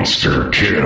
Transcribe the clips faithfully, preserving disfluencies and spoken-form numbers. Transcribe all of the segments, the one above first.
Monster Kill.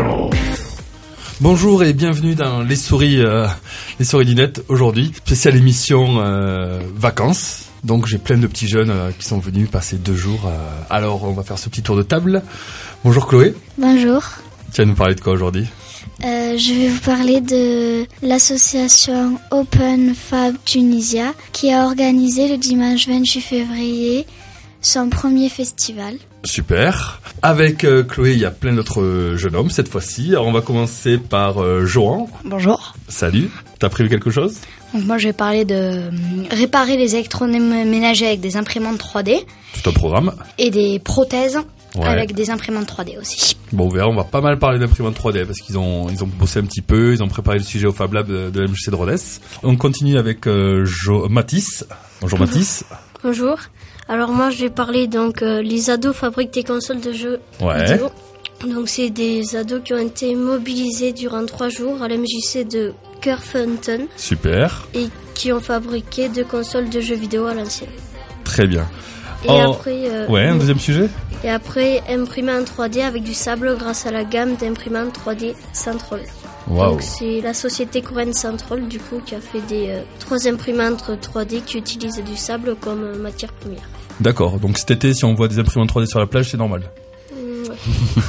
Bonjour et bienvenue dans les souris, euh, les souris du net aujourd'hui, spéciale émission euh, vacances. Donc j'ai plein de petits jeunes euh, qui sont venus passer deux jours. Euh, alors on va faire ce petit tour de table. Bonjour Chloé. Bonjour. Tu vas nous parler de quoi aujourd'hui ? Euh, je vais vous parler de l'association Open Fab Tunisia qui a organisé le dimanche vingt-huit février son premier festival. Super. Avec euh, Chloé, il y a plein d'autres euh, jeunes hommes cette fois-ci. Alors on va commencer par euh, Johan. Bonjour. Salut. T'as prévu quelque chose ? Donc moi je vais parler de euh, réparer les électroménagers avec des imprimantes trois D. Tout un programme. Et des prothèses ouais. avec des imprimantes trois D aussi. Bon, on verra, on va pas mal parler d'imprimantes trois D parce qu'ils ont, ils ont bossé un petit peu, ils ont préparé le sujet au Fab Lab de, de l'M J C de Rodez. On continue avec euh, jo- Mathis. Bonjour, Bonjour Mathis. Bonjour. Alors moi je vais parler donc euh, les ados fabriquent des consoles de jeux ouais. vidéo. Donc c'est des ados qui ont été mobilisés durant trois jours à l'M J C de Kerfenton. Super. Et qui ont fabriqué deux consoles de jeux vidéo à l'ancienne. Très bien. Et oh. après euh, ouais, un deuxième sujet. Et après imprimer en trois D avec du sable grâce à la gamme d'imprimantes trois D Central. Wow. Donc c'est la société coréenne Central du coup qui a fait des euh, trois imprimantes trois D qui utilisent du sable comme euh, matière première. D'accord, donc cet été si on voit des imprimantes trois D sur la plage c'est normal. Mmh, ouais.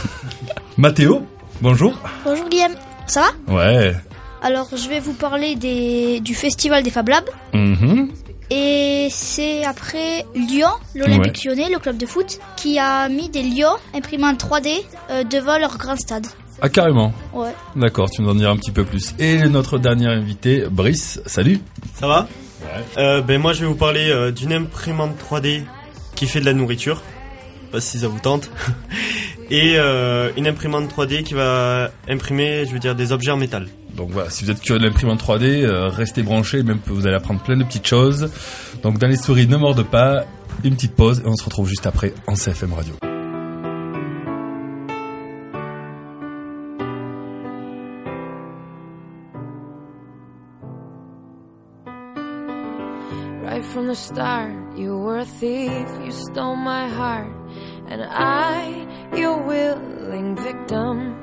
Mathéo, bonjour. Bonjour Guillaume, ça va ? Ouais. Alors je vais vous parler des, du festival des Fab Labs. Mm-hmm. Et c'est après Lyon, l'Olympique ouais. Lyonnais, le club de foot, qui a mis des lions imprimantes trois D euh, devant leur grand stade. Ah carrément. Ouais. D'accord, tu nous en diras un petit peu plus. Et notre dernier invité, Brice, salut. Ça va ? Ouais. Euh, ben moi je vais vous parler euh, d'une imprimante trois D qui fait de la nourriture. Pas si ça vous tente. Et euh, une imprimante trois D qui va imprimer, je veux dire, des objets en métal. Donc voilà, si vous êtes curieux de l'imprimante trois D, euh, restez branchés, même vous allez apprendre plein de petites choses. Donc dans les souris, ne mordent pas, une petite pause et on se retrouve juste après en C F M Radio. Right from the start, you were a thief, you stole my heart, and I, your willing victim.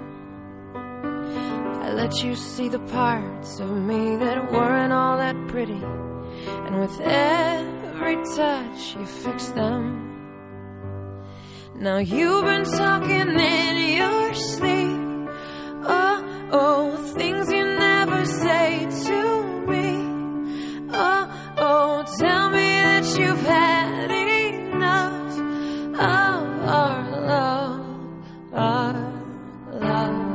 I let you see the parts of me that weren't all that pretty, and with every touch you fixed them. Now you've been talking in your sleep, oh, oh, things you never say to me. Oh, oh, tell me that you've had enough of our love, our love.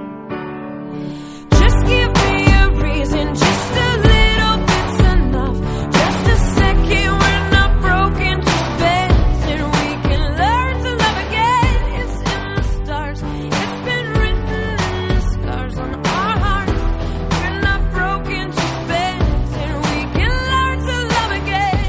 Just give me a reason, just a little bit's enough. Just a second, we're not broken, just bends, and we can learn to love again. It's in the stars, it's been written in the scars on our hearts. We're not broken, just bends, and we can learn to love again.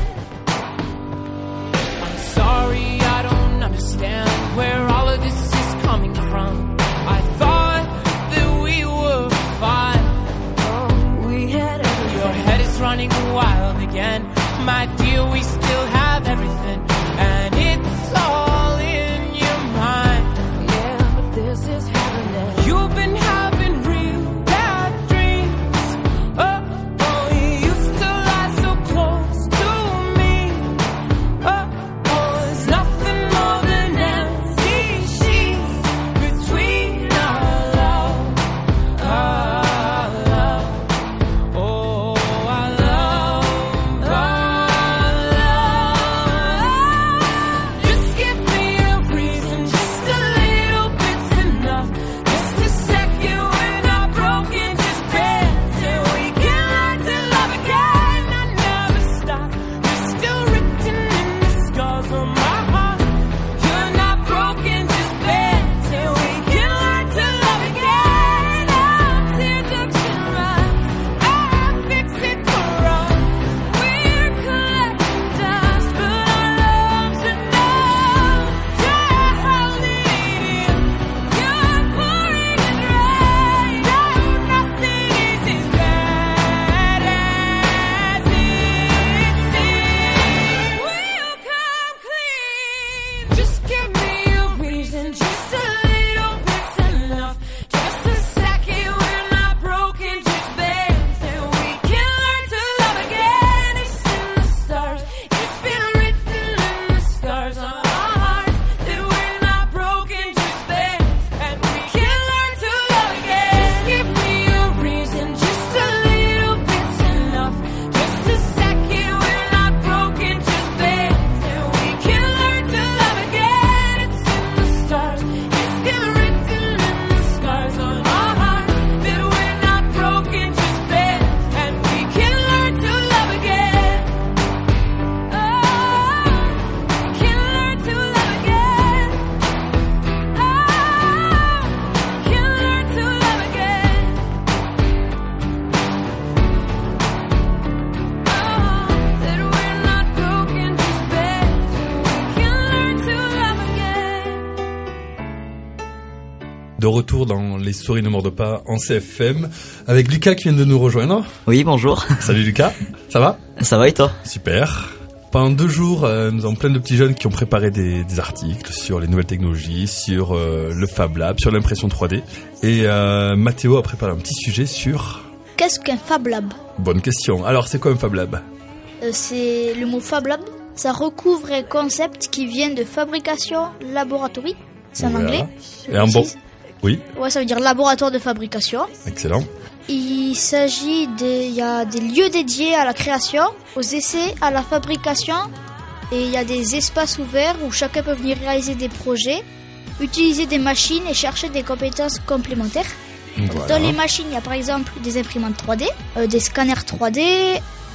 I'm sorry, I don't understand where all of this is coming from. I thought that we were fine. Oh, we had everything. Your head is running wild again. My dear, we still have everything, and it's all in your mind. Yeah, but this is happening. You've been having real bad dreams. Oh, oh, you used to lie so close to me. Oh, oh, there's nothing more than empty sheets between our love, our love. Oh, our love, our love. de retour dans Les Souris ne mordent pas en C F M avec Lucas qui vient de nous rejoindre. Oui, bonjour. Salut Lucas, ça va ? Ça va et toi ? Super. Pendant deux jours, euh, nous avons plein de petits jeunes qui ont préparé des, des articles sur les nouvelles technologies, sur euh, le Fab Lab, sur l'impression trois D. Et euh, Mathéo a préparé un petit sujet sur... Qu'est-ce qu'un Fab Lab ? Bonne question. Alors, c'est quoi un Fab Lab ? euh, C'est le mot Fab Lab. Ça recouvre un concept qui vient de fabrication laboratory. C'est en Voilà. anglais. Et un bon... Oui, Ouais, ça veut dire laboratoire de fabrication. excellent. Il s'agit des, il y a des lieux dédiés à la création, aux essais, à la fabrication, et il y a des espaces ouverts où chacun peut venir réaliser des projets, utiliser des machines et chercher des compétences complémentaires. Voilà. Dans les machines, il y a par exemple des imprimantes trois D, euh, des scanners trois D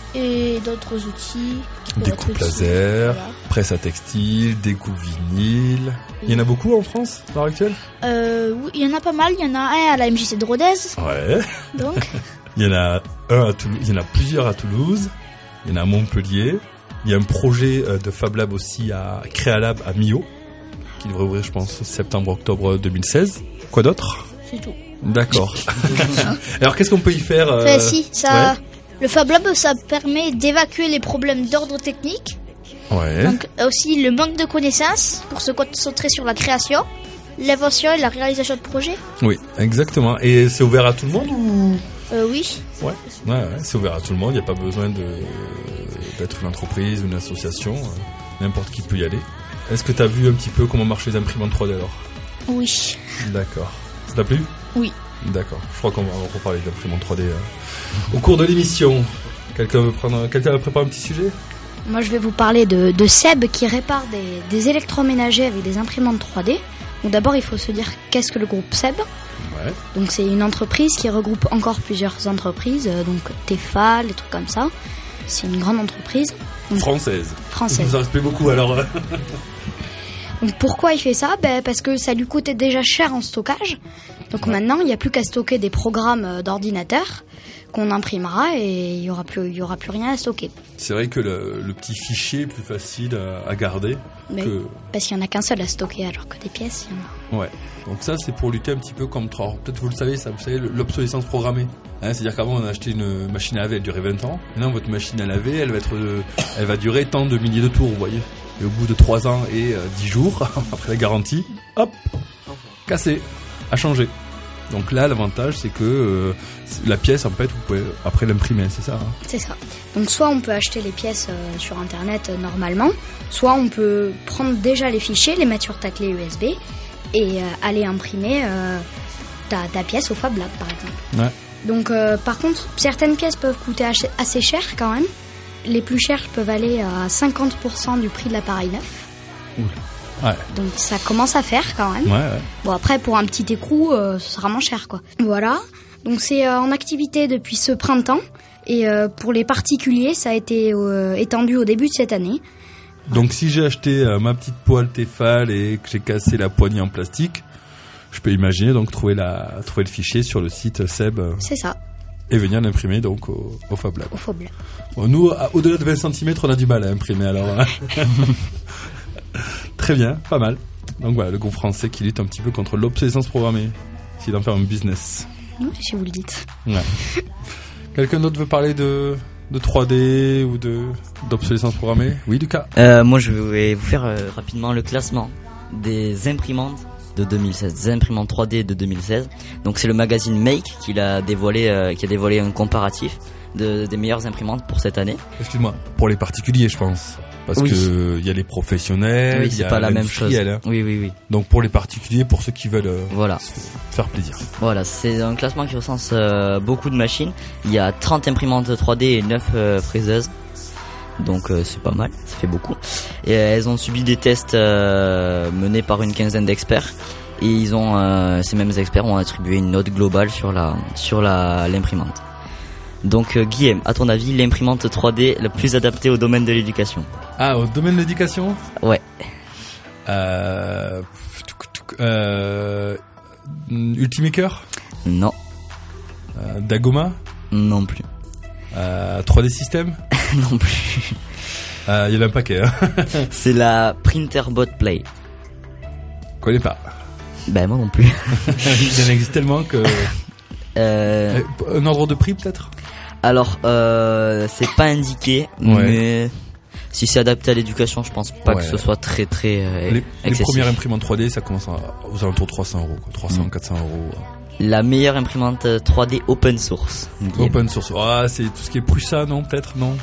et d'autres outils. qui peuvent être Découpe utilisés. laser, Voilà. presse à textile, découpe vinyle. Il y en a beaucoup en France, à l'heure actuelle ? Euh, oui, il y en a pas mal. Il y en a un à la M J C de Rodez, Ouais. donc. Il y en a un à Toulouse, il y en a plusieurs à Toulouse. Il y en a à Montpellier. Il y a un projet euh, de Fab Lab aussi à Créalab à Millau, qui devrait ouvrir, je pense, septembre-octobre deux mille seize. Quoi d'autre ? C'est tout. D'accord. Alors, qu'est-ce qu'on peut y faire euh... Enfin, si, ça, ouais. le Fab Lab, ça permet d'évacuer les problèmes d'ordre technique. Ouais. Donc aussi le manque de connaissances pour se concentrer sur la création, l'invention et la réalisation de projets. Oui, exactement. Et c'est ouvert à tout le monde ou... Euh, oui. Ouais. Ouais, ouais, c'est ouvert à tout le monde. Il n'y a pas besoin de d'être une entreprise ou une association. N'importe qui peut y aller. Est-ce que tu as vu un petit peu comment marchent les imprimantes trois D alors ? Oui. D'accord. Ça t'a plu ? Oui. D'accord. Je crois qu'on va reparler d'imprimantes trois D euh, au cours de l'émission. Quelqu'un veut prendre, quelqu'un veut préparer un petit sujet ? Moi, je vais vous parler de, de Seb qui répare des, des électroménagers avec des imprimantes trois D. Donc d'abord, il faut se dire qu'est-ce que le groupe Seb. Ouais. Donc c'est une entreprise qui regroupe encore plusieurs entreprises, euh, donc Tefal, des trucs comme ça. C'est une grande entreprise. Donc, Française. Française. Ça respecte beaucoup alors. euh. Donc pourquoi il fait ça ? Ben, parce que ça lui coûtait déjà cher en stockage. Donc maintenant, il n'y a plus qu'à stocker des programmes euh, d'ordinateur qu'on imprimera et il y aura plus, il y aura plus rien à stocker. C'est vrai que le, le petit fichier est plus facile à, à garder Mais que... parce qu'il y en a qu'un seul à stocker, alors que des pièces, il y en a. Ouais. Donc ça, c'est pour lutter un petit peu comme... Alors, peut-être vous le savez, ça, vous savez, l'obsolescence programmée. Hein, c'est-à-dire qu'avant, on a acheté une machine à laver, elle durait vingt ans. Maintenant, votre machine à laver, elle va être, euh, elle va durer tant de milliers de tours, vous voyez. Et au bout de trois ans et euh, dix jours, après la garantie, hop, cassé, à changer. Donc là, l'avantage, c'est que euh, la pièce, en fait, vous pouvez après l'imprimer, c'est ça hein. C'est ça. Donc soit on peut acheter les pièces euh, sur internet euh, normalement, soit on peut prendre déjà les fichiers, les mettre sur ta clé U S B et euh, aller imprimer euh, ta, ta pièce au Fab Lab par exemple. Ouais. Donc euh, par contre, certaines pièces peuvent coûter ach- assez cher quand même. Les plus chères peuvent aller à cinquante pour cent du prix de l'appareil neuf. Ouais. Donc ça commence à faire quand même. Ouais, ouais. Bon après pour un petit écrou, euh, ce sera moins cher quoi. Voilà. Donc c'est euh, en activité depuis ce printemps et euh, pour les particuliers ça a été euh, étendu au début de cette année. Donc si j'ai acheté euh, ma petite poêle Tefal et que j'ai cassé la poignée en plastique, je peux imaginer donc trouver la trouver le fichier sur le site Seb euh, C'est ça, et venir l'imprimer donc au, au Fab Lab. au Fab Lab. Bon, nous, à- au-delà de vingt centimètres, on a du mal à imprimer alors. hein. Très bien, pas mal. Donc voilà, le groupe français qui lutte un petit peu contre l'obsolescence programmée. C'est d'en faire un business. Oui, si vous le dites. Ouais. Quelqu'un d'autre veut parler de, de trois D ou de d'obsolescence programmée ? Oui, Lucas ? Euh, moi, je vais vous faire euh, rapidement le classement des imprimantes de deux mille seize, des imprimantes trois D de deux mille seize. Donc c'est le magazine Make qui a dévoilé, euh, qui a dévoilé un comparatif de, des meilleures imprimantes pour cette année. Excuse-moi, pour les particuliers, je pense. Parce Oui. que il y a les professionnels, Oui, il y c'est a pas la même chose. l'industriel, hein. Oui, oui, oui. Donc pour les particuliers, pour ceux qui veulent euh, Voilà. se faire plaisir. Voilà, c'est un classement qui recense euh, beaucoup de machines. Il y a trente imprimantes trois D et neuf euh, fraiseuses. Donc euh, c'est pas mal, ça fait beaucoup. Et euh, elles ont subi des tests euh, menés par une quinzaine d'experts. Et ils ont, euh, ces mêmes experts ont attribué une note globale sur la sur la l'imprimante. Donc euh, Guillaume, à ton avis, l'imprimante trois D la plus adaptée au domaine de l'éducation ? Ah, au domaine de l'éducation ? Ouais. Euh, euh, Ultimaker, Non, euh, Dagoma, non plus. euh, trois D System. Non plus. Euh, Il y en a un paquet. Hein. C'est la Printerbot Play. Connais pas. Ben moi non plus. Il en existe tellement que... Euh... Un ordre de prix peut-être ? Alors, euh, c'est pas indiqué, Ouais. mais si c'est adapté à l'éducation, je pense pas Ouais. que ce soit très très euh, les, les excessif. premières imprimantes trois D, ça commence à, aux alentours de trois cents euros, quoi. trois cents, quatre cents euros. La meilleure imprimante trois D open source. Guillaume. Open source. Ah, c'est tout ce qui est Prusa, non, peut-être, non?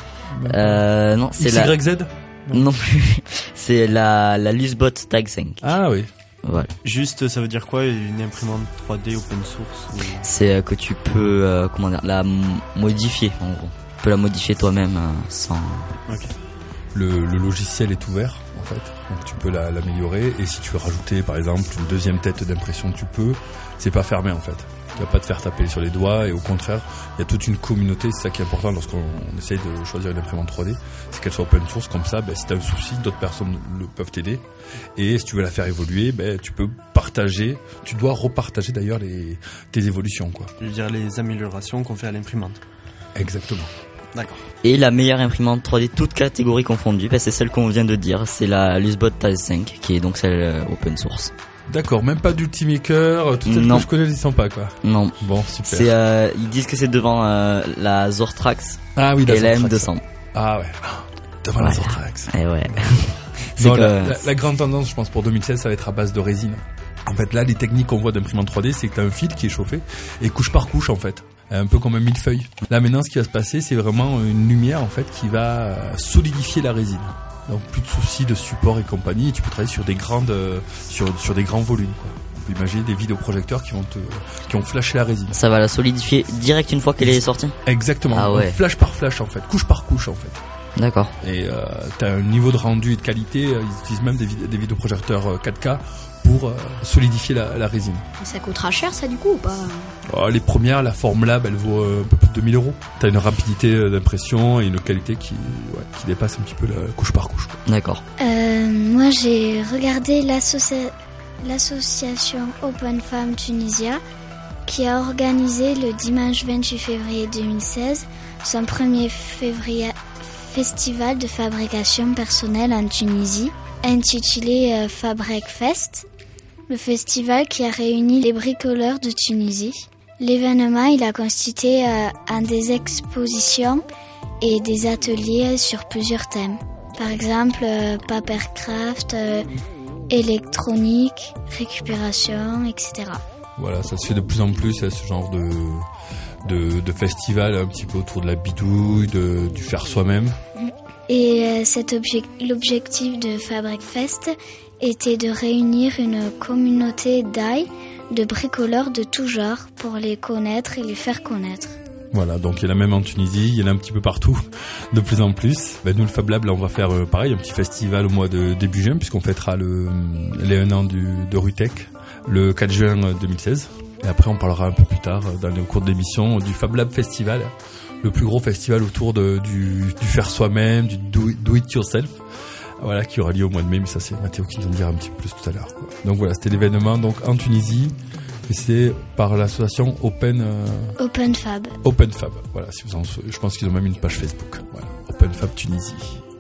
Euh, non, c'est la... Y Z? Non plus. C'est la, la Lusbot Tag cinq. Ah oui. Voilà. Juste, ça veut dire quoi une imprimante trois D open source ou... C'est euh, que tu peux, euh, comment dire, la m- modifier, en gros. Tu peux la modifier toi-même euh, sans... Ok. Le, le logiciel est ouvert, en fait. Donc tu peux la, l'améliorer. Et si tu veux rajouter, par exemple, une deuxième tête d'impression, tu peux. C'est pas fermé, en fait. Tu vas pas te faire taper sur les doigts, et au contraire, il y a toute une communauté. C'est ça qui est important lorsqu'on on essaye de choisir une imprimante trois D, c'est qu'elle soit open source. Comme ça, ben, si tu as un souci, d'autres personnes le peuvent t'aider. Et si tu veux la faire évoluer, ben, tu peux partager. Tu dois repartager d'ailleurs les, tes évolutions, quoi. Je veux dire les améliorations qu'on fait à l'imprimante. Exactement. D'accord. Et la meilleure imprimante trois D, toutes catégories confondues, ben, c'est celle qu'on vient de dire. C'est la Lusbot Tag cinq, qui est donc celle euh, open source. D'accord, même pas d'Ultimaker, toutes celles Non. que je connais, ils sont pas, quoi. Non. Bon, super. C'est, euh, ils disent que c'est devant euh, la Zortrax Ah oui, et la Zortrax. M deux cents. Ah ouais. Devant Voilà. la Zortrax. Et ouais. C'est Non, que- la, la, la grande tendance, je pense, pour deux mille seize, ça va être à base de résine. En fait, là, les techniques qu'on voit d'imprimante trois D, c'est que t'as un fil qui est chauffé, et couche par couche, en fait. Un peu comme un millefeuille. Là, maintenant, ce qui va se passer, c'est vraiment une lumière, en fait, qui va euh, solidifier la résine. Donc, plus de soucis de support et compagnie, et tu peux travailler sur des grandes, euh, sur, sur des grands volumes, quoi. On peut imaginer des vidéoprojecteurs qui vont te, qui vont flasher la résine. Ça va la solidifier direct une fois qu'elle est sortie. Exactement. Ah ouais. Donc, flash par flash, en fait. Couche par couche, en fait. D'accord. Et euh, t'as un niveau de rendu et de qualité. euh, Ils utilisent même des, vid- des vidéoprojecteurs euh, quatre K pour euh, solidifier la, la résine. Ça coûtera cher ça du coup ou pas? Oh, les premières, la Formlab, elle vaut euh, un peu plus de deux mille euros. T'as une rapidité euh, d'impression et une qualité qui, ouais, qui dépasse un petit peu la couche par couche, quoi. D'accord. Euh, moi, j'ai regardé l'associa- l'association Open Femme Tunisia qui a organisé le dimanche vingt-huit février deux mille seize son premier février festival de fabrication personnelle en Tunisie, intitulé euh, Fabrek Fest, le festival qui a réuni les bricoleurs de Tunisie. L'événement, il a consisté euh, en des expositions et des ateliers sur plusieurs thèmes. Par exemple, euh, papercraft, euh, électronique, récupération, et cetera. Voilà, ça se fait de plus en plus, euh, ce genre de, de, de festival un petit peu autour de la bidouille, de, du faire soi-même. Et euh, cet obje- l'objectif de Fabric Fest était de réunir une communauté d'ail de bricoleurs de tout genre pour les connaître et les faire connaître. Voilà, donc il y en a même en Tunisie, il y en a un petit peu partout, de plus en plus. Ben, nous, le Fab Lab, là, on va faire euh, pareil, un petit festival au mois de début juin, puisqu'on fêtera le, les un an du, de Rutech, le quatre juin deux mille seize. Et après, on parlera un peu plus tard, dans le cours de l'émission, du Fab Lab Festival, le plus gros festival autour de, du, du faire soi-même, du do, do it yourself. Voilà, qui aura lieu au mois de mai, mais ça c'est Mathéo qui nous en dira un petit peu plus tout à l'heure, quoi. Donc voilà, c'était l'événement donc en Tunisie, et c'est par l'association Open euh, Open Fab. Open Fab. Voilà, si vous en, je pense qu'ils ont même une page Facebook. Voilà, Open Fab Tunisie.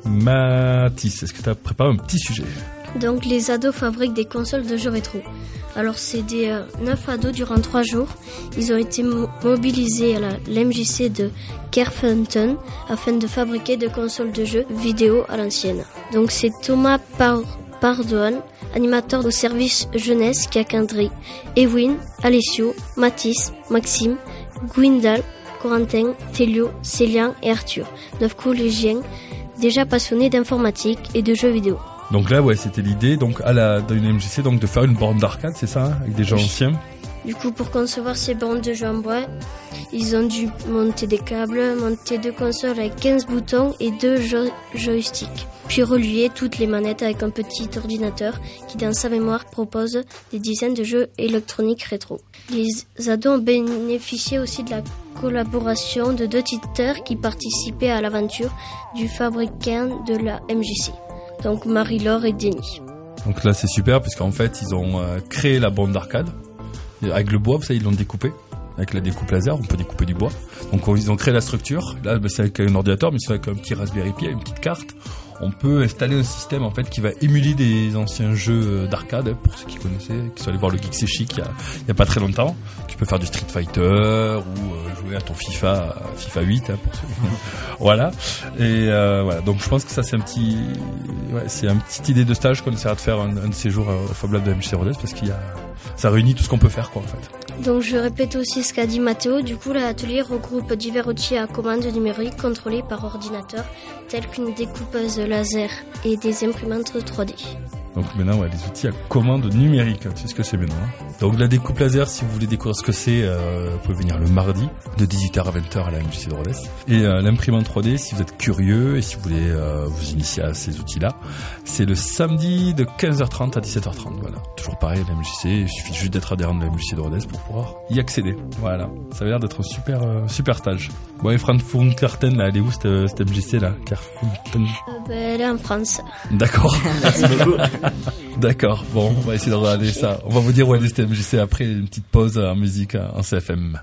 Mathis, est-ce que tu as préparé un petit sujet? Donc les ados fabriquent des consoles de jeux rétro. Alors c'est des euh, neuf ados durant trois jours. Ils ont été mo- mobilisés à la l'M J C de Kerfenton afin de fabriquer des consoles de jeux vidéo à l'ancienne. Donc c'est Thomas Par- Pardoan, animateur au service jeunesse qui a cadré Ewin, Alessio, Mathis, Maxime, Gwindal, Corentin, Télio, Célian et Arthur, neuf collégiens déjà passionnés d'informatique et de jeux vidéo. Donc là, ouais, c'était l'idée, donc à la dans une M J C, donc de faire une borne d'arcade, c'est ça, hein, avec des jeux Oui. anciens. Du coup, pour concevoir ces bornes de jeux en bois, ils ont dû monter des câbles, monter deux consoles avec quinze boutons et deux jo- joysticks. Puis relier toutes les manettes avec un petit ordinateur qui, dans sa mémoire, propose des dizaines de jeux électroniques rétro. Les ados ont bénéficié aussi de la collaboration de deux tuteurs qui participaient à l'aventure du fabricant de la M J C. Donc Marie-Laure et Denis. Donc là, c'est super, puisqu'en fait, ils ont euh, créé la borne d'arcade. Et avec le bois, vous savez, ils l'ont découpé. Avec la découpe laser, on peut découper du bois. Donc ils ont créé la structure. Là, bah, c'est avec un ordinateur, mais c'est avec un petit Raspberry Pi, une petite carte. on peut installer un système en fait qui va émuler des anciens jeux d'arcade, pour ceux qui connaissaient, qui sont allés voir le Geek C'est Chic il y a, il y a pas très longtemps. Tu peux faire du Street Fighter ou euh, jouer à ton FIFA, FIFA huit, hein, pour ceux. Voilà. Et euh, voilà. Donc je pense que ça c'est un petit, ouais, c'est une petite idée de stage qu'on essaiera de faire un, un de ces jours au Fab Lab de M J C Rodez, parce qu'il y a, ça réunit tout ce qu'on peut faire, quoi, en fait. Donc je répète aussi ce qu'a dit Mathéo. Du coup, l'atelier regroupe divers outils à commande numérique contrôlés par ordinateur, tels qu'une découpeuse laser et des imprimantes trois D. Donc maintenant, ouais, les outils à commande numérique, tu sais ce que c'est maintenant. Hein. Donc la découpe laser, si vous voulez découvrir ce que c'est, euh, vous pouvez venir le mardi de dix-huit heures à vingt heures à la M J C de Rodez. Et euh, l'imprimante trois D, si vous êtes curieux et si vous voulez euh, vous initier à ces outils-là, c'est le samedi de quinze heures trente à dix-sept heures trente. Voilà, toujours pareil, la M J C, il suffit juste d'être adhérent de la M J C de Rodez pour pouvoir y accéder. Voilà, ça a l'air d'être un super, euh, super stage. Bon, et Frankfurt-Karten, là, elle est où cette, cette M J C là, Karten euh, ben, Elle est en France. D'accord. Merci beaucoup. D'accord, bon, on va essayer de regarder ça. On va vous dire où est cette M J C après une petite pause en musique en C F M.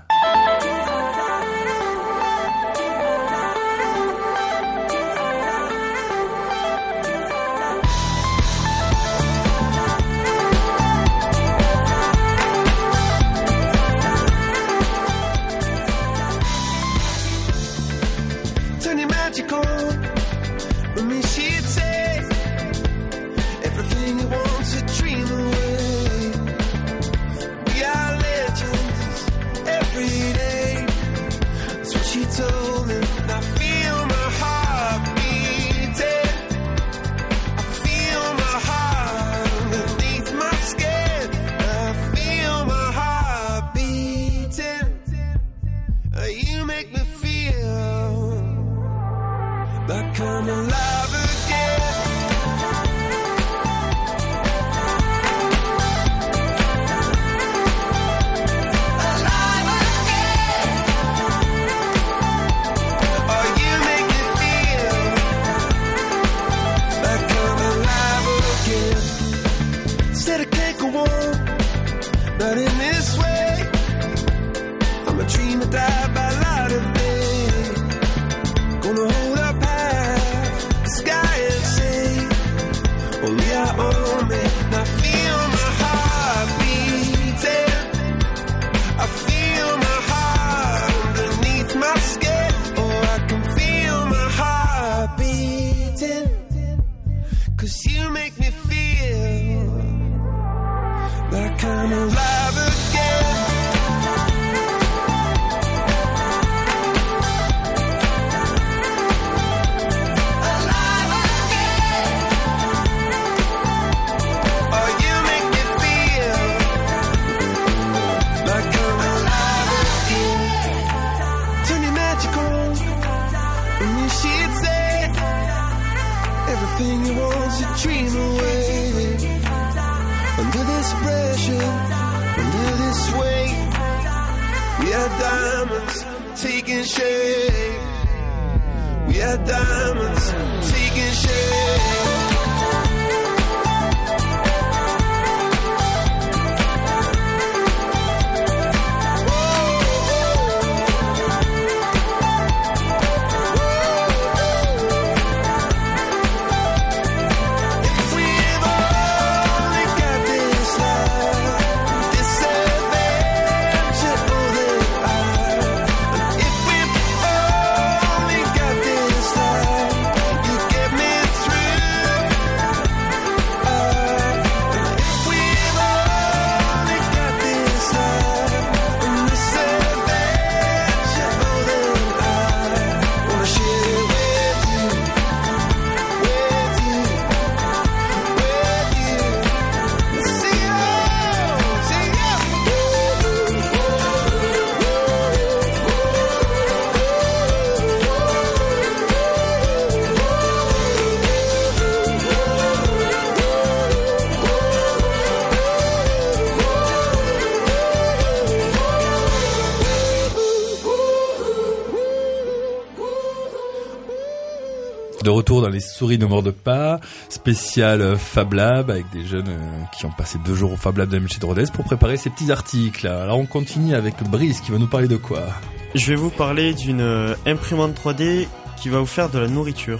De retour dans les souris ne mordent pas, spécial Fab Lab avec des jeunes euh, qui ont passé deux jours au Fab Lab de M J C de Rodez pour préparer ces petits articles. Alors on continue avec Brice qui va nous parler de quoi ? Je vais vous parler d'une imprimante trois D qui va vous faire de la nourriture.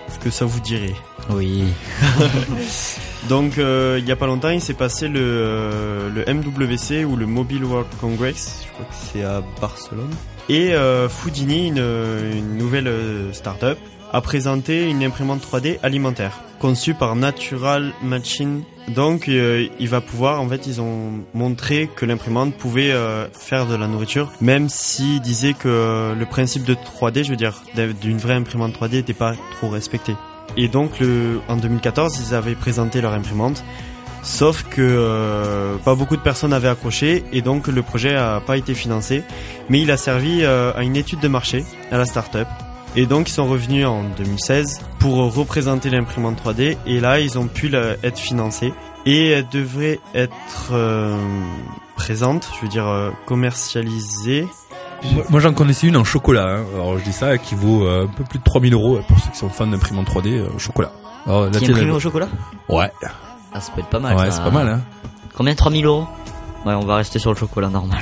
ce que ça vous dirait. Oui. Donc euh, il y a pas longtemps il s'est passé le, euh, le M W C ou le Mobile World Congress, je crois que c'est à Barcelone. Et euh, Foodini, une, une nouvelle euh, start-up, a présenté une imprimante trois D alimentaire conçue par Natural Machine. Donc euh, il va pouvoir, en fait ils ont montré que l'imprimante pouvait euh, faire de la nourriture, même s'ils disaient que euh, le principe de trois D, je veux dire d'une vraie imprimante trois D, n'était pas trop respecté. Et donc le, en deux mille quatorze ils avaient présenté leur imprimante, sauf que euh, pas beaucoup de personnes avaient accroché et donc le projet a pas été financé, mais il a servi euh, à une étude de marché à la start-up. Et donc ils sont revenus en deux mille seize pour représenter l'imprimante trois D et là ils ont pu la, être financés et elle devrait être euh, présente, je veux dire euh, commercialisée. Moi, moi j'en connaissais une en chocolat, hein. Alors je dis ça, qui vaut euh, un peu plus de trois mille euros pour ceux qui sont fans d'imprimante trois D euh, chocolat. Alors, Qui imprime au chocolat? Ouais. Ah, ça peut être pas mal. Ouais, ça. c'est pas mal, hein. Combien? trois mille euros? Ouais, on va rester sur le chocolat normal.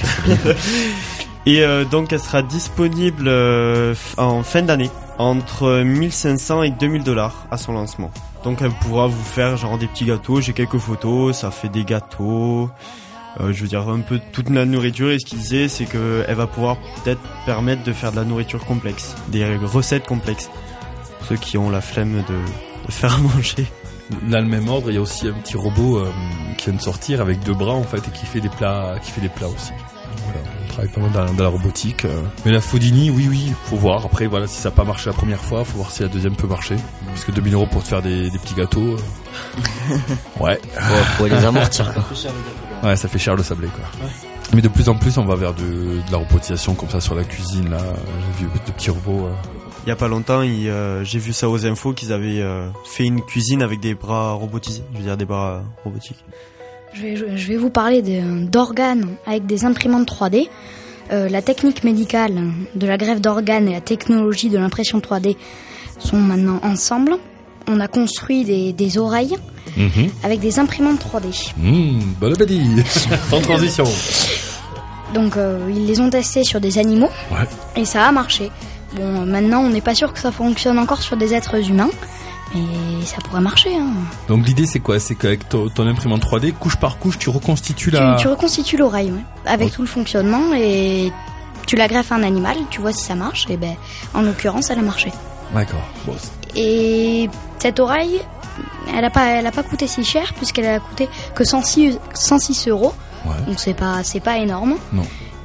Et euh, donc elle sera disponible euh, en fin d'année entre mille cinq cents et deux mille dollars à son lancement. Donc elle pourra vous faire genre des petits gâteaux. J'ai quelques photos, ça fait des gâteaux. Euh, je veux dire un peu toute la nourriture. Et ce qu'il disait, c'est que elle va pouvoir peut-être permettre de faire de la nourriture complexe, des recettes complexes. Pour ceux qui ont la flemme de, de faire à manger. Dans le même ordre, il y a aussi un petit robot euh, qui vient de sortir avec deux bras en fait et qui fait des plats, qui fait des plats aussi. Voilà, on travaille pas mal dans, dans la robotique. Euh. Mais la Foodini, oui, oui, faut voir. Après, voilà, si ça n'a pas marché la première fois, faut voir si la deuxième peut marcher. Parce que deux mille euros pour te faire des, des petits gâteaux, euh... ouais. Faut, faut les amortir, quoi. Ouais, ça fait cher le sablé, quoi. Ouais. Mais de plus en plus, on va vers de, de la robotisation comme ça sur la cuisine. Là, j'ai vu de petits robots. Euh. Il y a pas longtemps, il, euh, j'ai vu ça aux infos qu'ils avaient euh, fait une cuisine avec des bras robotisés. Je veux dire des bras robotiques. Je vais, je vais vous parler de, d'organes avec des imprimantes trois D. Euh, la technique médicale de la greffe d'organes et la technologie de l'impression trois D sont maintenant ensemble. On a construit des, des oreilles mmh. avec des imprimantes trois D. Mmh, bon appétit. Sans transition. Donc euh, ils les ont testés sur des animaux ouais. et ça a marché. Bon, maintenant on n'est pas sûr que ça fonctionne encore sur des êtres humains. Mais ça pourrait marcher, hein. Donc l'idée c'est quoi? C'est qu'avec ton, ton imprimante trois D, couche par couche, tu reconstitues la... Tu, tu reconstitues l'oreille, ouais, avec okay. tout le fonctionnement et tu la greffes à un animal, tu vois si ça marche. Et ben, en l'occurrence, elle a marché. D'accord. Bon. Et cette oreille, elle a pas, elle a pas coûté si cher puisqu'elle a coûté que cent six euros. Ouais. Donc c'est pas, c'est pas énorme. Non.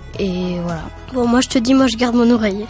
Et voilà. Bon, moi je te dis, moi je garde mon oreille.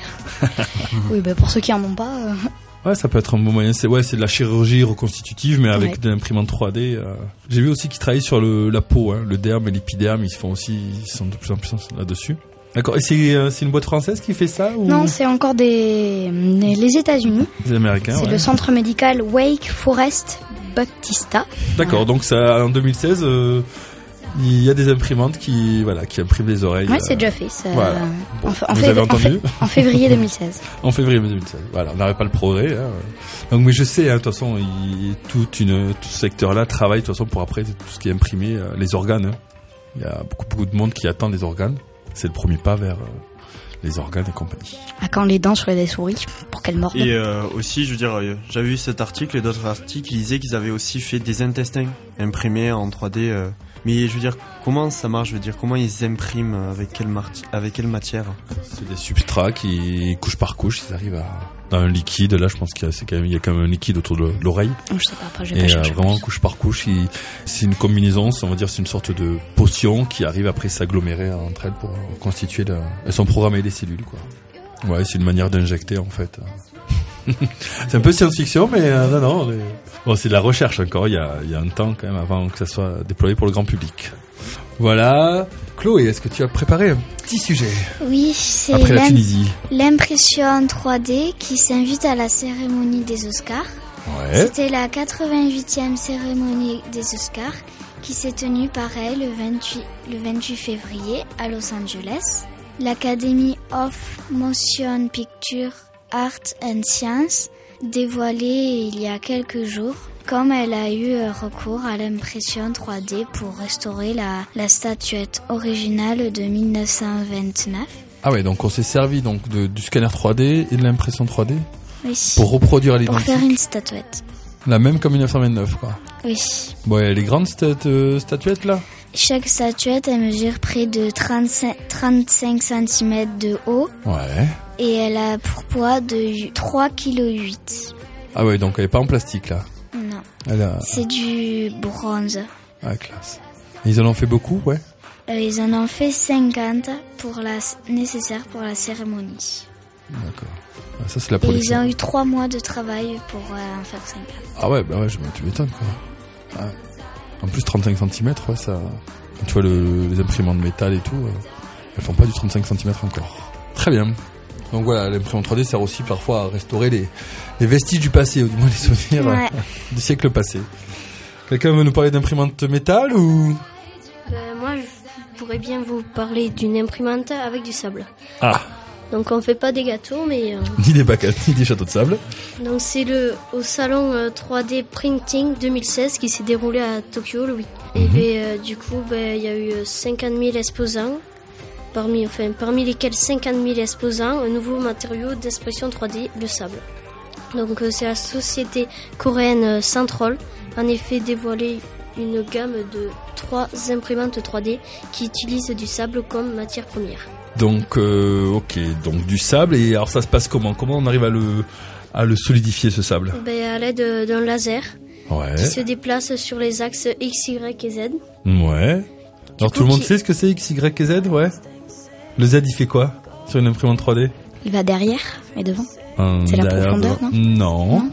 Oui, ben pour ceux qui en ont pas. Euh... Ouais, ça peut être un bon moyen. C'est ouais, c'est de la chirurgie reconstitutive, mais avec ouais. de l'imprimante trois D. Euh... J'ai vu aussi qu'ils travaillent sur le la peau, hein, le derme et l'épiderme. Ils font aussi, ils sont de plus en plus là-dessus. D'accord. Et c'est euh, c'est une boîte française qui fait ça ou... Non, c'est encore des les États-Unis. Les Américains. C'est ouais. le centre médical Wake Forest Baptista. D'accord. Ouais. Donc ça, en deux mille seize. Euh... Il y a des imprimantes qui, voilà, qui impriment les oreilles. Ouais, c'est déjà fait. Ça... Voilà. Bon, en, en, vous fait, avez entendu en, fait, en février deux mille seize. En février deux mille seize. Voilà, on n'arrête pas le progrès. Hein. Donc, mais je sais, hein, de toute façon, il, toute une, tout ce secteur-là travaille de toute façon pour après tout ce qui est imprimé, euh, les organes. Hein. Il y a beaucoup, beaucoup de monde qui attend les organes. C'est le premier pas vers euh, les organes et compagnie. À quand les dents sur les souris pour qu'elles mordent. Et euh, aussi, je veux dire, j'avais vu cet article et d'autres articles qui disaient qu'ils avaient aussi fait des intestins imprimés en trois D. Euh, Mais je veux dire, comment ça marche? Je veux dire, comment ils impriment? Avec quelle, mar- avec quelle matière? C'est des substrats qui, couche par couche, ils arrivent à... Dans un liquide, là je pense qu'il y a, c'est quand même, il y a quand même un liquide autour de l'oreille. Je sais pas, après j'ai et pas cherché. Et euh, vraiment, couche par couche, il... c'est une combinaison, on va dire c'est une sorte de potion qui arrive après s'agglomérer entre elles pour constituer... Le... Elles sont programmées les cellules, quoi. Ouais, c'est une manière d'injecter, en fait. C'est un peu science-fiction, mais euh, non, non. Mais... Bon, c'est de la recherche encore. Il y a, il y a un temps quand même avant que ça soit déployé pour le grand public. Voilà. Chloé, est-ce que tu as préparé un petit sujet? Oui, c'est après la Tunisie. L'impression trois D qui s'invite à la cérémonie des Oscars. Ouais. C'était la quatre-vingt-huitième cérémonie des Oscars qui s'est tenue pareil le vingt-huit, le vingt-huit février à Los Angeles. L'Academy of Motion Picture Art and Science dévoilée il y a quelques jours comme elle a eu recours à l'impression trois D pour restaurer la, la statuette originale de mille neuf cent vingt-neuf. Ah ouais, donc on s'est servi donc de, du scanner trois D et de l'impression trois D. Oui. Pour reproduire à Pour l'identique. faire une statuette. La même comme mille neuf cent vingt-neuf, quoi. Oui. Bon, et les grandes stat- euh, statuettes, là? Chaque statuette, elle mesure près de trente-cinq, trente-cinq centimètres de haut. Ouais. Et elle a pour poids de trois virgule huit kilos. Ah ouais, donc elle est pas en plastique, là. Non. Elle a... C'est du bronze. Ah, classe. Et ils en ont fait beaucoup, ouais? Euh, ils en ont fait cinquante pour la, nécessaires pour la cérémonie. D'accord. Ah, ça, c'est la Et production. ils ont eu trois mois de travail pour euh, en faire cinquante. Ah ouais, bah ouais, je, tu m'étonnes, quoi. Ouais. En plus, trente-cinq centimètres, ouais, ça... Quand tu vois le, les imprimantes de métal et tout, euh, elles font pas du trente-cinq centimètres encore. Très bien. Donc voilà, l'imprimante trois D sert aussi parfois à restaurer les, les vestiges du passé, ou du moins les souvenirs Ouais. euh, du siècle passé. Quelqu'un veut nous parler d'imprimante métal ou... Ben, moi, je pourrais bien vous parler d'une imprimante avec du sable. Ah, Donc on fait pas des gâteaux, mais euh, ni des baguettes, ni des châteaux de sable. donc c'est le au salon euh, trois D Printing deux mille seize qui s'est déroulé à Tokyo le week. Et ben, euh, du coup, ben il y a eu euh, cinquante mille exposants, parmi enfin parmi lesquels cinquante mille exposants, un nouveau matériau d'expression trois D, le sable. Donc euh, c'est la société coréenne euh, Centrol, en effet dévoilé une gamme de trois imprimantes trois D qui utilisent du sable comme matière première. Donc, euh, ok, donc du sable. Et alors ça se passe comment? Comment on arrive à le, à le solidifier, ce sable? Ben, à l'aide d'un laser Ouais, qui se déplace sur les axes X, Y et Z. ouais. Alors coup, tout le monde qui- sait ce que c'est X, Y et Z, ouais? Le Z, il fait quoi sur une imprimante trois D? Il va derrière et devant. Un C'est la derrière, profondeur, devant. Non.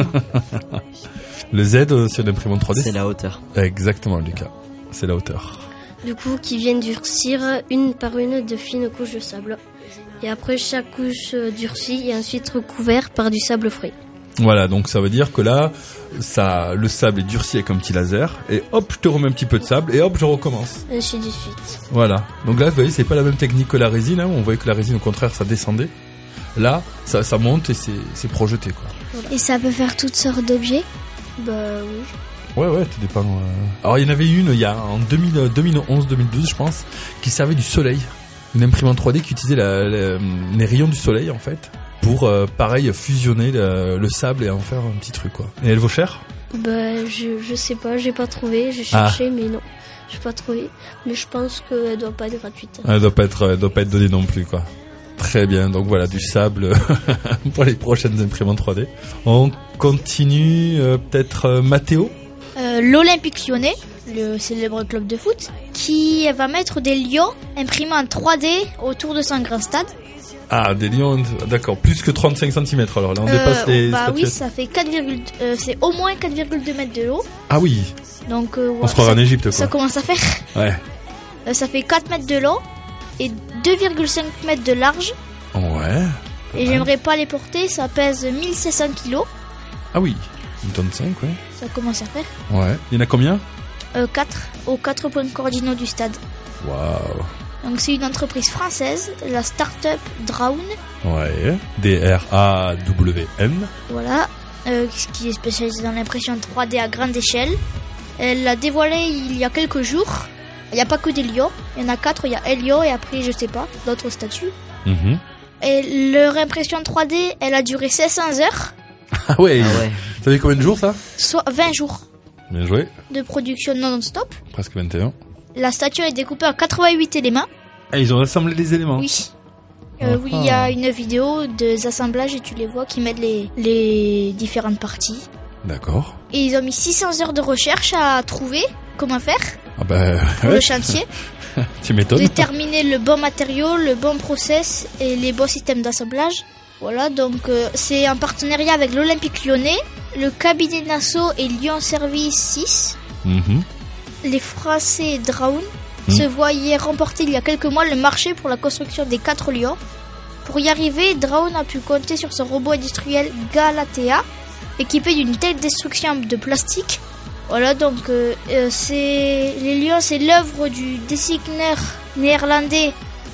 Le Z euh, sur une imprimante trois D, C'est la hauteur. exactement, Lucas. C'est la hauteur. Du coup, qui viennent durcir une par une de fines couches de sable. Et après, chaque couche euh, durcie est ensuite recouverte par du sable frais. Voilà, donc ça veut dire que là, ça, le sable est durci avec un petit laser, et hop, je te remets un petit peu de sable, et hop, je recommence. Ainsi de suite. Voilà. Donc là, vous voyez, c'est pas la même technique que la résine, hein. On voyait que la résine, au contraire, ça descendait. Là, ça, ça monte et c'est, c'est projeté, quoi. Et ça peut faire toutes sortes d'objets. Bah oui. Ouais, ouais, tout dépend. euh. Alors, il y en avait une, il y a en deux mille, deux mille onze, deux mille douze, je pense, qui servait du soleil. Une imprimante trois D qui utilisait la, la- les rayons du soleil, en fait, pour, euh, pareil, fusionner le, le sable et en faire un petit truc, quoi. Et elle vaut cher? Bah je, je sais pas, j'ai pas trouvé. J'ai Ah. cherché, mais non. J'ai pas trouvé. Mais je pense qu'elle doit pas être gratuite. Elle doit pas être, elle doit pas être donnée non plus, quoi. Très bien, donc voilà, du sable pour les prochaines imprimantes trois D. On continue, euh, peut-être euh, Mathéo. Euh, L'Olympique Lyonnais, le célèbre club de foot, qui va mettre des lions imprimés en trois D autour de son grand stade. Ah, des lions, d'accord, plus que trente-cinq centimètres, alors là on Euh, dépasse les bah oui, statuettes. ça fait quatre, euh, c'est au moins quatre virgule deux mètres de haut. Ah oui, Donc euh, on voilà, se croirait ça, en Égypte, ça quoi. commence à faire. Ouais. Euh, ça fait quatre mètres de long et deux virgule cinq mètres de large. Ouais. Et j'aimerais pas les porter, ça pèse mille sept cents kilos. Ah oui, une tonne cinq, ouais. Ça commence à faire. Ouais. Il y en a combien? Euh, quatre aux quatre points cardinaux du stade. Waouh. Donc c'est une entreprise française, la start-up Drawn, Ouais. D R A W N. voilà, euh, qui est spécialisée dans l'impression trois D à grande échelle. Elle l'a dévoilé il y a quelques jours. Il n'y a pas que des lions, il y en a quatre, il y a un lion et après je sais pas, d'autres statues. Mhm. Et leur impression trois D, elle a duré cinq cents heures, Ah ouais. Ah ouais. Ça fait combien de jours, ça? soit vingt jours Bien joué. de production non-stop. Presque vingt et un. La statue est découpée en quatre-vingt-huit éléments. Ah, ils ont assemblé les éléments. Oui. Euh, oui, il y a une vidéo des assemblages et tu les vois qui mettent les, les différentes parties. D'accord. Et ils ont mis six cents heures de recherche à trouver comment faire Ah bah, pour ouais, le chantier. tu m'étonnes. Déterminer le bon matériau, le bon process et les bons systèmes d'assemblage. Voilà, donc euh, c'est en partenariat avec l'Olympique Lyonnais, le cabinet Nassau et Lyon Service six. Mhm. Les Français Drawn Mm. se voyaient remporter il y a quelques mois le marché pour la construction des quatre lions. Pour y arriver, Drawn a pu compter sur son robot industriel Galatea, équipé d'une telle destruction de plastique. Voilà, donc euh, euh, c'est les lions, c'est l'œuvre du designer néerlandais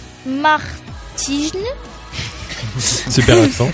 Martijn. Super accent.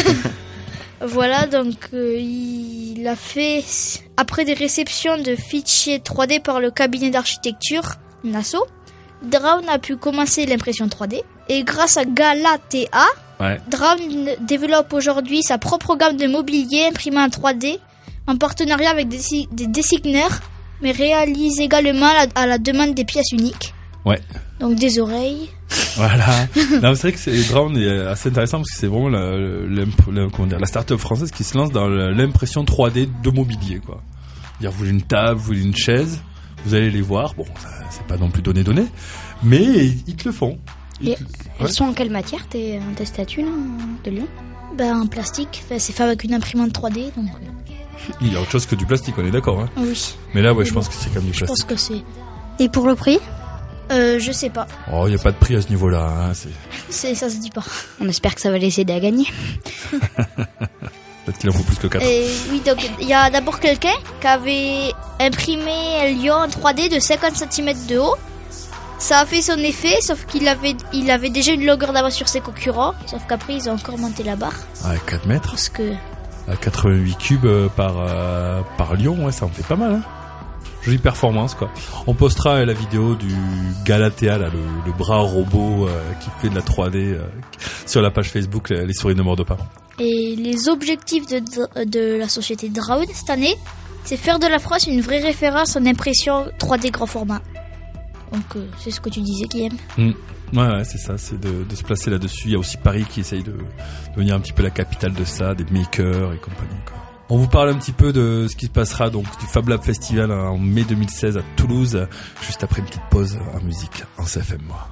Voilà, donc euh, il a fait, après des réceptions de fichiers trois D par le cabinet d'architecture Nassau, Drawn a pu commencer l'impression trois D. Et grâce à Galatea, Ouais. Drown développe aujourd'hui sa propre gamme de mobilier imprimé en trois D en partenariat avec des, des designers, mais réalise également à la, à la demande des pièces uniques. Ouais. Donc des oreilles. Voilà. Non, c'est vrai que c'est, Drown est assez intéressant parce que c'est vraiment la, la, la, comment dire, la start-up française qui se lance dans l'impression trois D de mobilier, quoi. Dire, vous voulez une table, vous voulez une chaise, vous allez les voir. Bon, ça, c'est pas non plus donné donné, mais ils te le font. Ils Et te... elles ouais. sont en quelle matière tes, tes statues là, de Lyon? Ben, en plastique. Enfin, c'est fait avec une imprimante trois D. Donc... Il y a autre chose que du plastique, on est d'accord, hein. Oui. Mais là, ouais, Mais je bon, pense que c'est comme du Je plastique. pense que c'est... Et pour le prix? Euh, je sais pas. Oh, il y a pas de prix à ce niveau-là, hein. C'est... C'est, ça se dit pas. On espère que ça va les aider à gagner. Peut-être qu'il en faut plus que quatre. Et oui, donc il y a d'abord quelqu'un qui avait imprimé Lyon en trois D de cinquante centimètres de haut. Ça a fait son effet, sauf qu'il avait, il avait déjà une longueur d'avance sur ses concurrents. Sauf qu'après, ils ont encore monté la barre. À quatre mètres, Parce que... à quatre-vingt-huit cubes euh, par, euh, par lion, ouais, ça en fait pas mal, hein. Jolie performance, quoi. On postera euh, la vidéo du Galatea, là, le, le bras robot euh, qui fait de la trois D euh, sur la page Facebook, les, les souris ne mordent pas. Et les objectifs de, de la société Drown cette année, c'est faire de la France une vraie référence en impression trois D grand format. Donc euh, c'est ce que tu disais, Guillaume. Mmh. Ouais, ouais, c'est ça, c'est de, de se placer là-dessus. Il y a aussi Paris qui essaye de devenir un petit peu la capitale de ça, des makers et compagnie, quoi. On vous parle un petit peu de ce qui se passera donc du Fab Lab Festival en mai deux mille seize à Toulouse, juste après une petite pause en musique en C F M, moi.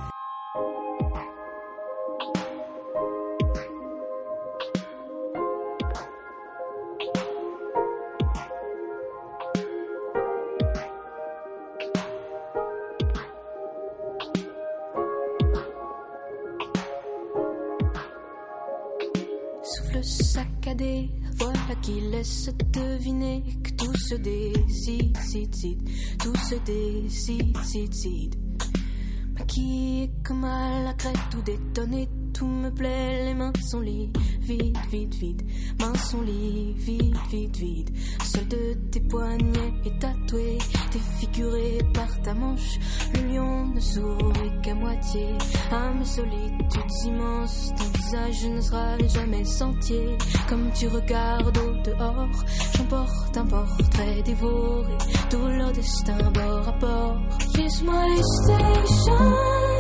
Souffle saccadé, voilà qui laisse deviner que tout se décide, cide, cide, tout se décide, cide, cide. Maquillée comme à la crête, tout détonné, tout me plaît, les mains sont liées, vide, vide, vide, mains sont liées, vide, vide, vide. Seul de tes poignets est tatoué, défiguré par ta manche, le lion ne sourit qu'à moitié. À mes solitudes immenses, ton visage ne sera jamais sentier. Comme tu regardes au dehors, j'emporte un portrait dévoré, tout leur destin bord à bord. Here's my station,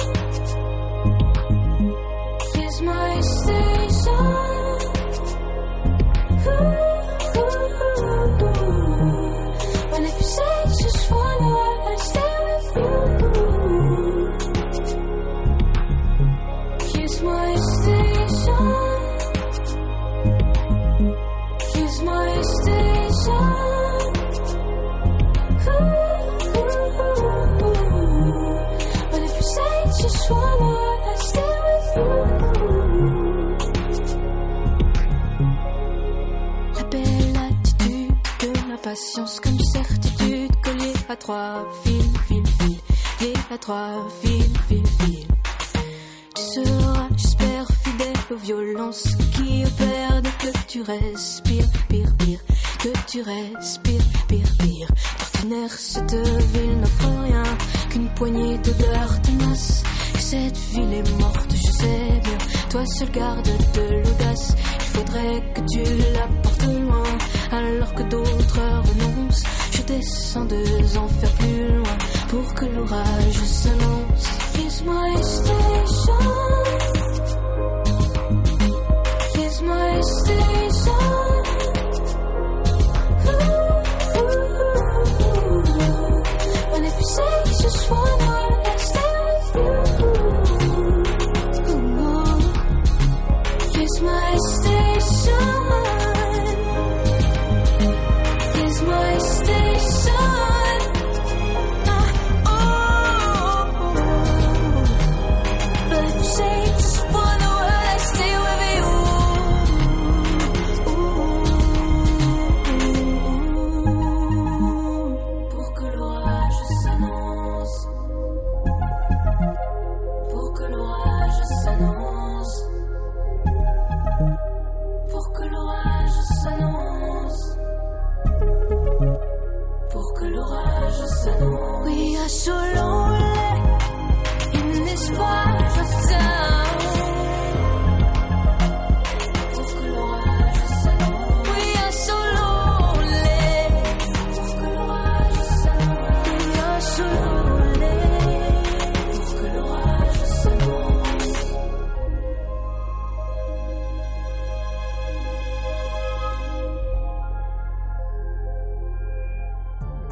here's my station. Ooh, ooh, ooh. But if you say you just wanna, I'll stay with you. Here's my station, here's my station. Ooh, ooh, ooh. But if you say you just wanna, I'll stay with you. La belle attitude de ma patience comme certitude, collier à trois fils, fil, fil, lié à trois fils, fil, fil. Tu seras, j'espère, fidèle aux violences qui opèrent dès que tu respires, pire, pire, que tu respires, pire, pire. D'ordinaire, cette ville n'offre rien qu'une poignée d'odeurs tenaces. Et cette ville est morte, je sais bien, toi seul garde de l'audace. Il faudrait que tu la portes loin, alors que d'autres renoncent. Je descends deux enfers plus loin, pour que l'orage s'annonce. Here's my station, here's my station. Ooh, ooh, ooh. But if you say you just wanna, I'll stay with you. Ooh. Here's my station, here's my station.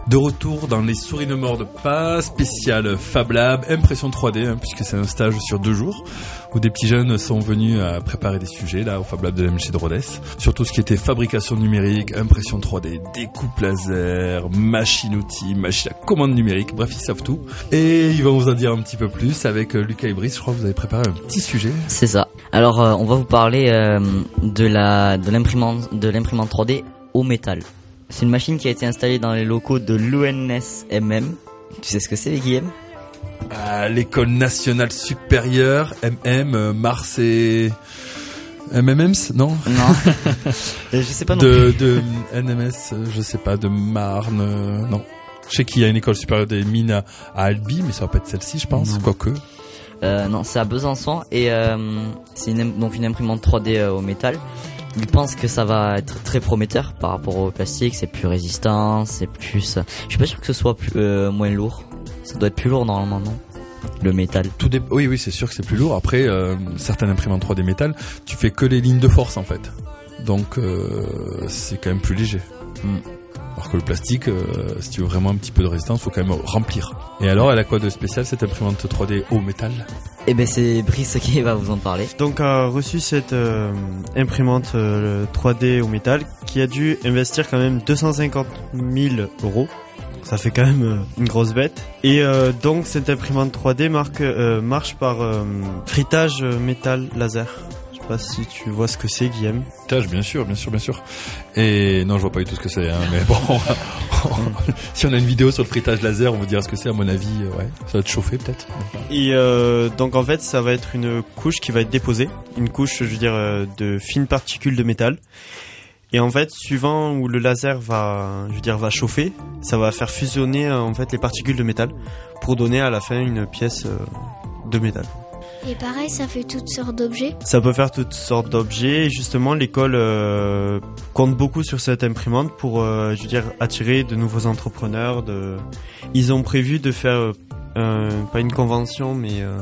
De retour dans les souris ne mordent pas, spécial Fab Lab, impression trois D, hein, puisque c'est un stage sur deux jours, où des petits jeunes sont venus à préparer des sujets, là, au Fab Lab de l'M J C de Rodez, sur tout ce qui était fabrication numérique, impression trois D, découpe laser, machine-outil, machine à commande numérique, bref, ils savent tout. Et ils vont vous en dire un petit peu plus avec Lucas et Brice, je crois que vous avez préparé un petit sujet. C'est ça. Alors, euh, on va vous parler euh, de la de l'imprimante de l'imprimante trois D au métal. C'est une machine qui a été installée dans les locaux de l'O N S M M. Tu sais ce que c'est, Guillaume ? À l'École Nationale Supérieure, M M, euh, Mars et... M M Ms, non ? Non. Je sais pas non de, plus. De N M S, je sais pas, de Marne, euh, non. Je sais qu'il y a une école supérieure des mines à, à Albi, mais ça va pas être celle-ci, je pense, non. Quoique. Euh, non, c'est à Besançon et euh, c'est une, donc une imprimante trois D euh, au métal. Ils pensent que ça va être très prometteur par rapport au plastique, c'est plus résistant, c'est plus... Je suis pas sûr que ce soit plus, euh, moins lourd. Ça doit être plus lourd normalement, non ? Le métal. Tout dé... Oui, oui, c'est sûr que c'est plus lourd. Après, euh, certaines imprimantes trois D métal, tu fais que les lignes de force en fait. Donc, euh, c'est quand même plus léger. Mm. Alors que le plastique, euh, si tu veux vraiment un petit peu de résistance, faut quand même remplir. Et alors, elle a quoi de spécial cette imprimante trois D au métal ? Eh ben c'est Brice qui va vous en parler. Donc a reçu cette euh, imprimante euh, trois D au métal qui a dû investir quand même deux cent cinquante mille euros. Ça fait quand même euh, une grosse bête. Et euh, donc cette imprimante trois D marque, euh, marche par euh, frittage métal laser. Je sais pas si tu vois ce que c'est, Guillaume. Frittage, bien sûr, bien sûr, bien sûr. Et non, je vois pas du tout ce que c'est, hein, mais bon, si on a une vidéo sur le frittage laser, on vous dira ce que c'est. À mon avis, euh, ouais, ça va te chauffer peut-être. Et euh, donc en fait, ça va être une couche qui va être déposée, une couche, je veux dire, euh, de fines particules de métal. Et en fait, suivant où le laser va, je veux dire, va chauffer, ça va faire fusionner en fait les particules de métal pour donner à la fin une pièce euh, de métal. Et pareil, ça fait toutes sortes d'objets. Ça peut faire toutes sortes d'objets. Et justement, l'école euh, compte beaucoup sur cette imprimante pour, euh, je veux dire, attirer de nouveaux entrepreneurs. De... Ils ont prévu de faire, euh, pas une convention, mais euh,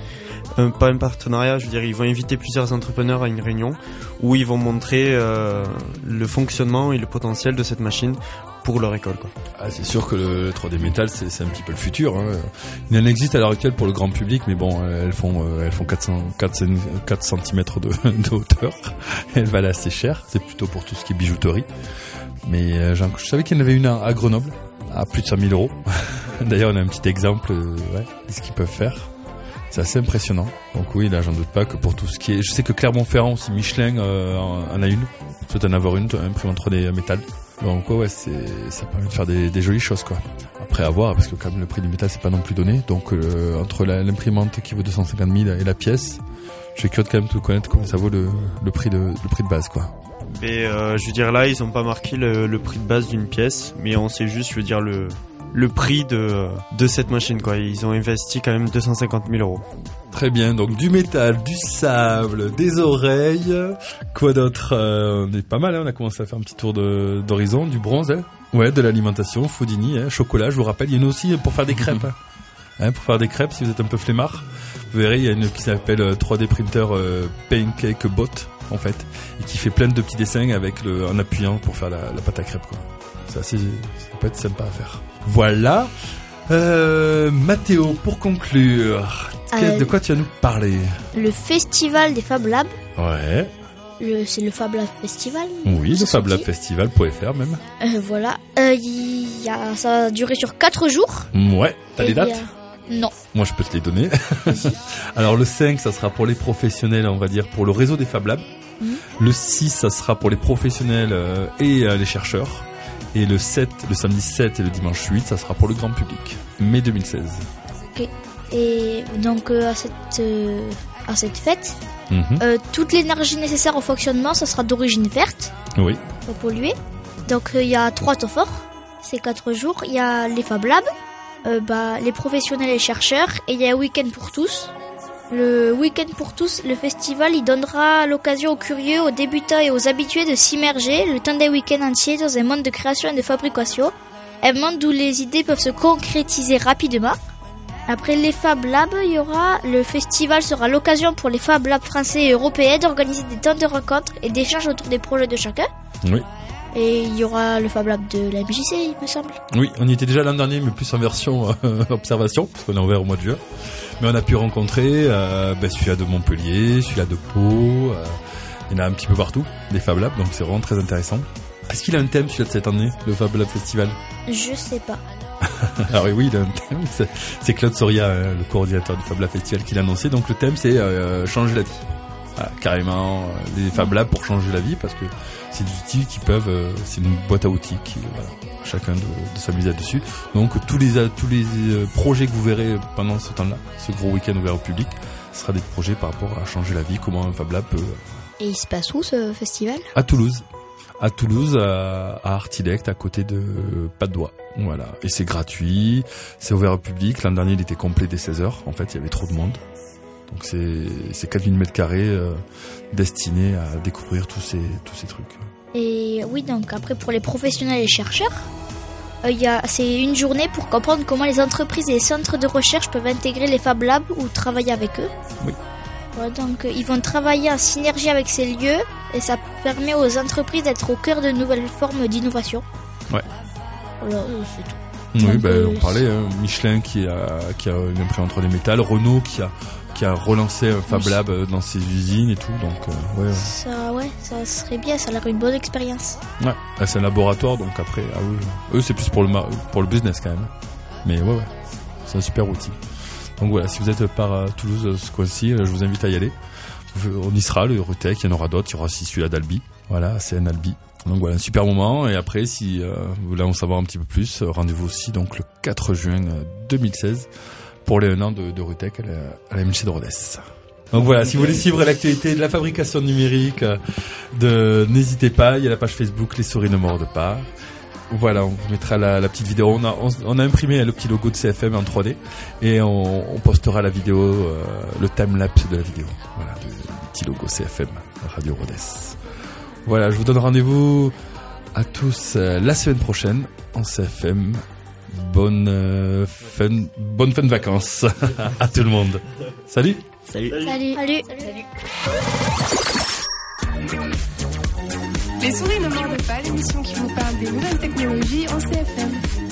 un, pas un partenariat. Je veux dire, ils vont inviter plusieurs entrepreneurs à une réunion où ils vont montrer euh, le fonctionnement et le potentiel de cette machine pour leur école, quoi. Ah, c'est sûr que le trois D métal, c'est, c'est un petit peu le futur, hein. Il en existe à l'heure actuelle pour le grand public, mais bon, elles font, elles font quatre cents, quatre centimètres de, de hauteur. Elles valent assez cher. C'est plutôt pour tout ce qui est bijouterie. Mais euh, je savais qu'il y en avait une à, à Grenoble, à plus de cent mille euros. D'ailleurs, on a un petit exemple, euh, ouais, de ce qu'ils peuvent faire. C'est assez impressionnant. Donc oui, là, j'en doute pas que pour tout ce qui est... Je sais que Clermont-Ferrand aussi, Michelin euh, en a une. Souhaite en avoir une, imprimante trois D métal. Donc ouais, ouais, c'est, ça permet de faire des, des jolies choses, quoi. Après à voir, parce que quand même le prix du métal c'est pas non plus donné. Donc euh, entre la, l'imprimante qui vaut deux cent cinquante mille et la pièce, je suis curieux de quand même tout connaître combien ça vaut le, le prix de le prix de base, quoi. Mais euh, je veux dire là, ils ont pas marqué le, le prix de base d'une pièce, mais on sait juste, je veux dire le le prix de de cette machine, quoi. Ils ont investi quand même deux cent cinquante mille euros. Très bien, donc du métal, du sable, des oreilles, quoi d'autre, euh, on est pas mal, hein, on a commencé à faire un petit tour de, d'horizon, du bronze, hein. Ouais, de l'alimentation, Foodini, hein, chocolat, je vous rappelle, il y en a aussi pour faire des crêpes, hein. Hein, pour faire des crêpes, si vous êtes un peu flemmard, vous verrez, il y a une qui s'appelle trois D printer euh, Pancake Bot, en fait, et qui fait plein de petits dessins avec le, en appuyant pour faire la, la pâte à crêpes, quoi. C'est assez, ça peut être sympa à faire. Voilà. Euh, Mathéo, pour conclure, euh, de quoi tu vas nous parler ? Le festival des Fab Labs. Ouais. Le, c'est le Fab Lab Festival. Oui, le Fab Lab Festival point F R même. Euh, voilà. Euh, y a, ça va durer sur quatre jours. Ouais. T'as Et les dates ? a... Non. Moi, je peux te les donner. Alors, le cinq, ça sera pour les professionnels, on va dire, pour le réseau des Fab Labs. Mmh. Le six, ça sera pour les professionnels euh, et euh, les chercheurs. Et le sept, le samedi sept et le dimanche huit, ça sera pour le grand public. Mai deux mille seize. Ok. Et donc, euh, à cette, euh, à cette fête, mmh. euh, toute l'énergie nécessaire au fonctionnement, ça sera d'origine verte. Oui. Pas polluer. Donc, il euh, y a trois temps forts. C'est quatre jours. Il y a les Fab Labs, euh, bah, les professionnels et les chercheurs. Et il y a un week-end pour tous. Le week-end pour tous, le festival, il donnera l'occasion aux curieux, aux débutants et aux habitués de s'immerger le temps d'un week-end entier dans un monde de création et de fabrication. Un monde où les idées peuvent se concrétiser rapidement. Après les Fab Labs, il y aura, le festival sera l'occasion pour les Fab Labs français et européens d'organiser des temps de rencontres et d'échanges autour des projets de chacun. Oui. Et il y aura le Fab Lab de la M J C, il me semble. Oui, on y était déjà l'an dernier, mais plus en version euh, observation, parce qu'on est ouvert au mois de juin. Mais on a pu rencontrer euh, ben, celui-là de Montpellier, celui-là de Pau, euh, il y en a un petit peu partout, des Fab Labs, donc c'est vraiment très intéressant. Est-ce qu'il a un thème celui-là de cette année, le Fab Lab Festival? Je sais pas. Alors oui, il a un thème, c'est, c'est Claude Soria, euh, le coordinateur du Fab Lab Festival, qui l'a annoncé. Donc le thème c'est euh, changer la vie. Voilà, carrément, euh, les Fab Labs pour changer la vie, parce que c'est des outils qui peuvent, euh, c'est une boîte à outils qui, voilà, chacun de, de s'amuser là-dessus. Donc tous les tous les euh, projets que vous verrez pendant ce temps-là, ce gros week-end ouvert au public, ce sera des projets par rapport à changer la vie, comment un Fab Lab peut. Et il se passe où ce festival? À Toulouse. À Toulouse, à, à Artilect, à côté de Padoue. Voilà. Et c'est gratuit, c'est ouvert au public. L'an dernier, il était complet dès seize heures. En fait, il y avait trop de monde. Donc c'est, c'est quatre mille mètres carrés euh, destinés à découvrir tous ces, tous ces trucs. Et oui, donc après, pour les professionnels et les chercheurs, euh, y a, c'est une journée pour comprendre comment les entreprises et les centres de recherche peuvent intégrer les Fab Labs ou travailler avec eux. Oui. Voilà, donc euh, ils vont travailler en synergie avec ces lieux et ça permet aux entreprises d'être au cœur de nouvelles formes d'innovation. Ouais. Voilà, euh, c'est tout. Oui, Un ben, peu- on parlait, hein, Michelin qui a, qui a une imprimante trois D métal, Renault qui a, qui a relancé un Fab Lab euh, dans ses usines et tout, donc euh, ouais, ouais. Ça, ouais, ça serait bien, ça a l'air une bonne expérience. Ouais, ah, c'est un laboratoire, donc après, ah, eux, eux c'est plus pour le, mar- pour le business quand même. Mais ouais, ouais, c'est un super outil. Donc voilà, si vous êtes par euh, Toulouse euh, ce coin-ci, euh, je vous invite à y aller. Vous- On y sera, le Rutec, il y en aura d'autres, il y aura aussi celui-là d'Albi. Voilà, c'est un Albi. Donc voilà, un super moment. Et après, si euh, vous voulez en savoir un petit peu plus, euh, rendez-vous aussi donc le quatre juin deux mille seize pour les un an de, de Rutec à la, à la M J C de Rodez. Donc voilà, si vous voulez suivre l'actualité de la fabrication numérique, euh, de, n'hésitez pas, il y a la page Facebook Les Souris ne mordent pas. Voilà, on vous mettra la, la petite vidéo. On a, on, on a imprimé le petit logo de C F M en trois D et on, on postera la vidéo, euh, le timelapse de la vidéo. Voilà, le, le petit logo C F M, Radio Rodez. Voilà, je vous donne rendez-vous à tous euh, la semaine prochaine en C F M. Bonne euh, fin, bonne fin de vacances à tout le monde. Salut. Salut. Salut. Salut. Les souris ne mordent pas, l'émission qui vous parle des nouvelles technologies en C F M.